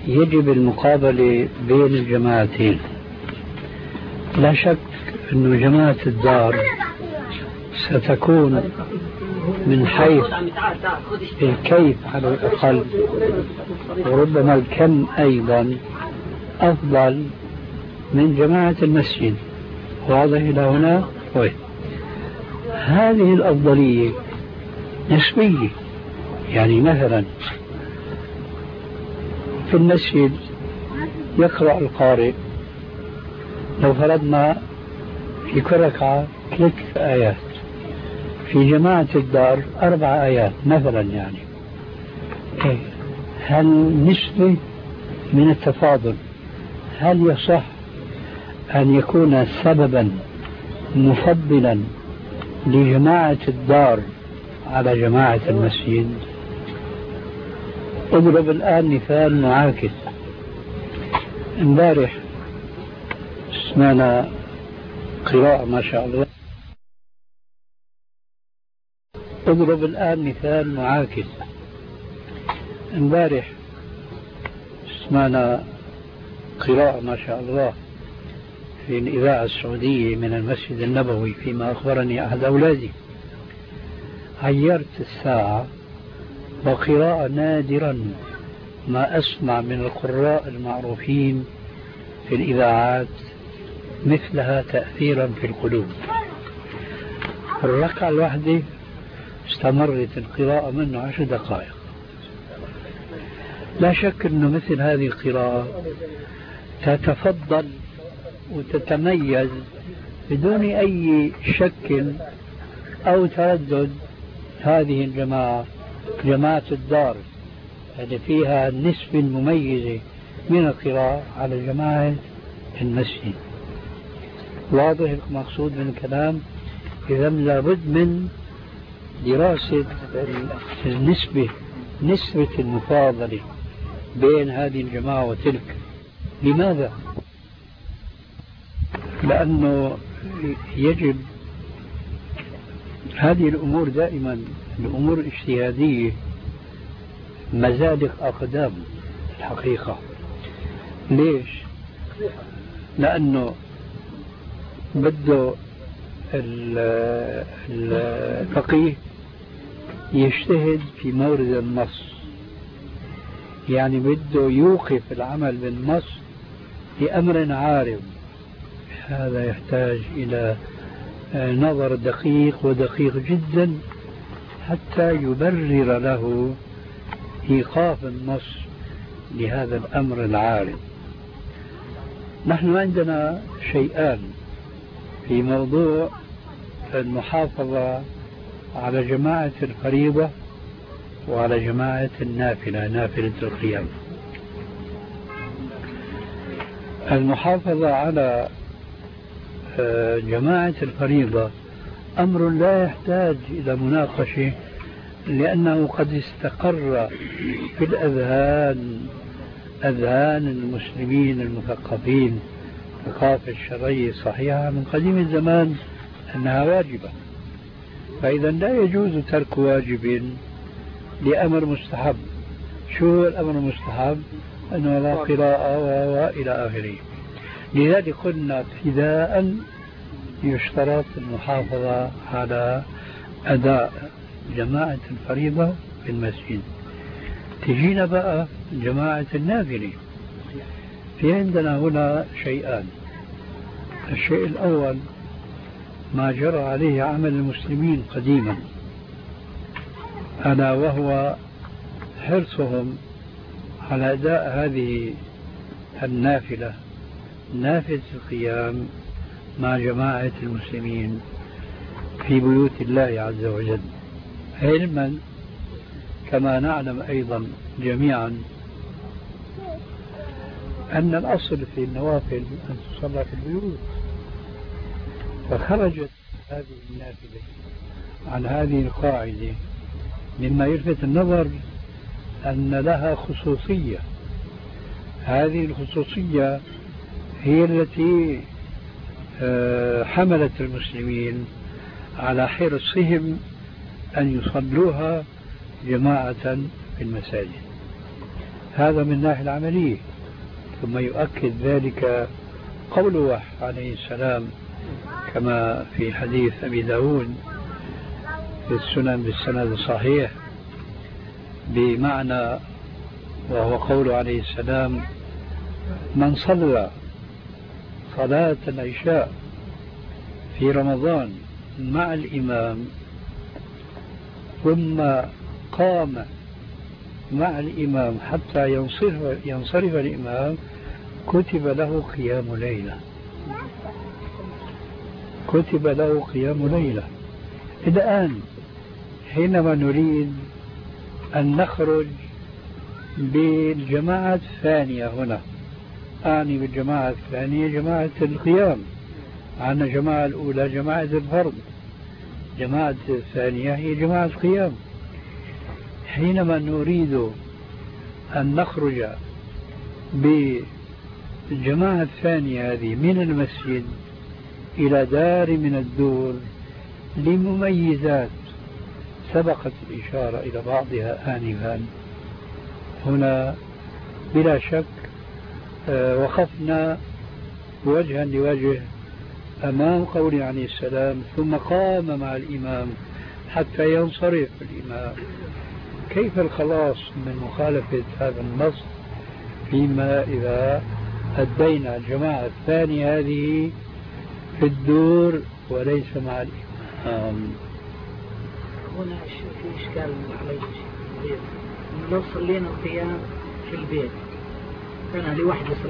يجب المقابلة بين الجماعتين. لا شك أن جماعة الدار ستكون من حيث الكيف على الأقل وربما الكم أيضا أفضل من جماعة المسجد. واضح إلى هنا؟ هذه الأفضلية نسبية. يعني مثلا في المسجد يقرأ القارئ لو فرضنا في كل ركعة 3 آيات، في جماعة الدار 4 آيات مثلا. يعني هل نسبة من التفاضل هل يصح أن يكون سببا مفضلا لجماعة الدار على جماعة المسجد؟ اضرب الآن مثال معاكس. امبارح سمعنا قراءة ما شاء الله. اضرب الآن مثال معاكس. امبارح سمعنا قراءة ما شاء الله في الإذاعة السعودية من المسجد النبوي فيما أخبرني أحد أولادي. عيرت الساعة وقراءة نادرا ما أسمع من القراء المعروفين في الإذاعات مثلها تأثيرا في القلوب. الركعة الواحدة استمرت القراءة منه 10 دقائق. لا شك أنه مثل هذه القراءة تتفضل وتتميز بدون أي شك أو تردد. هذه الجماعة جماعة الدار اللي فيها النسبة المميزة من القراءة على جماعة المسجد. واضح المقصود من الكلام؟ إذا لابد من دراسة نسبة المفاضلة بين هذه الجماعة وتلك. لماذا؟ لأنه يجب هذه الأمور دائما الأمور الاجتهادية مزادق أقدام الحقيقة. ليش؟ لأنه بده الفقيه يجتهد في مورد النص، يعني بده يوقف العمل بالنص لأمر عارض. هذا يحتاج إلى نظر دقيق ودقيق جدا حتى يبرر له إيقاف النص لهذا الأمر العارض. نحن عندنا شيئان في موضوع المحافظة على جماعة الفريضة وعلى جماعة النافلة، نافلة القيام. المحافظة على جماعة الفريضة أمر لا يحتاج إلى مناقشة، لأنه قد استقر في أذهان المسلمين المثقفين ثقافة الشرعية صحيحة من قديم الزمان أنها واجبة. فإذا لا يجوز ترك واجب لأمر مستحب. شو الأمر المستحب؟ أنه لا قراءة وإلى آخره. لذلك قلنا ابتداء يشترط المحافظة على أداء جماعة الفريضة في المسجد. تجينا بقى جماعة النافلة. في عندنا هنا شيئان. الشيء الأول ما جرى عليه عمل المسلمين قديما، ألا وهو حرصهم على أداء هذه النافلة، نافلة القيام مع جماعة المسلمين في بيوت الله عز وجل، علما كما نعلم أيضا جميعا أن الأصل في النوافل أن تصلى في البيوت. فخرجت هذه النافلة عن هذه القاعدة، مما يلفت النظر أن لها خصوصية. هذه الخصوصية هي التي حملت المسلمين على حرصهم أن يصلوها جماعة في المساجد. هذا من الناحية العملية. ثم يؤكد ذلك قوله عليه السلام كما في حديث أبي داود في السنن بالسند الصحيح بمعنى، وهو قوله عليه السلام: من صلى صلاة العشاء في رمضان مع الإمام ثم قام مع الإمام حتى ينصرف الإمام كتب له قيام ليلة. كتب له قيام ليلة. الآن حينما نريد أن نخرج بالجماعة الثانية، هنا أعني بالجماعة الثانية جماعة القيام، عن الجماعة الأولى جماعة الفرض، جماعة الثانية هي جماعة القيام. حينما نريد أن نخرج بالجماعة الثانية هذه من المسجد إلى دار من الدور لمميزات سبقت الإشارة إلى بعضها آنفا، هنا بلا شك وقفنا وجها لوجه أمام قوله عليه السلام: ثم قام مع الإمام حتى ينصرف الإمام. كيف الخلاص من مخالفة هذا النص فيما إذا أدينا الجماعة الثانية هذه في الدور وليس مع الإمام؟ هنا في إشكال عليه لو صلينا القيام في البيت، أنا لوحدي